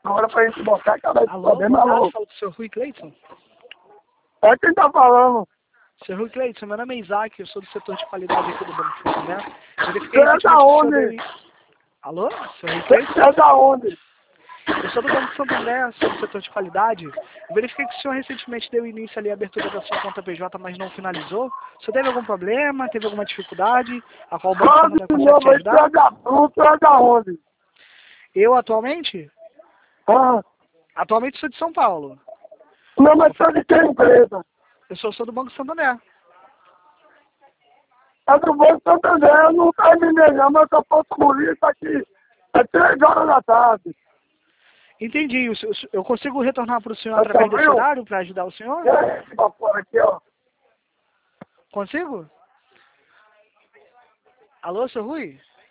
Agora pra gente botar a cara de Alô, problema, boa tarde, alô. fala do Sr. Rui Cleiton. É quem tá falando. Sr. Rui Cleiton, meu nome é Isaac, eu sou do setor de qualidade aqui do Banco Santander. Verifiquei Você é da recentemente que o senhor onde? deu... Alô, Sr. Rui Você Cleiton? é da onde? Eu sou do Banco Santander, sou do setor de qualidade. Verifiquei que o senhor recentemente deu início ali à abertura da sua conta PJ, mas não finalizou. O senhor teve algum problema, teve alguma dificuldade, a qual o Banco Fala Santander de consegue te novo aí, você ajudar? é da Bruna, você é da onde? Eu, atualmente Ah, sou de São Paulo. não, mas você é de que empresa? Eu sou do Banco Santander. É do Banco Santander, eu não terminei não, mas eu posso cobrir isso aqui. É 3 horas da tarde. Entendi. Eu consigo retornar para o senhor Você através desse ouviu? horário para ajudar o senhor? É esse vapor aqui, ó. Consigo? Alô, Sr. Rui?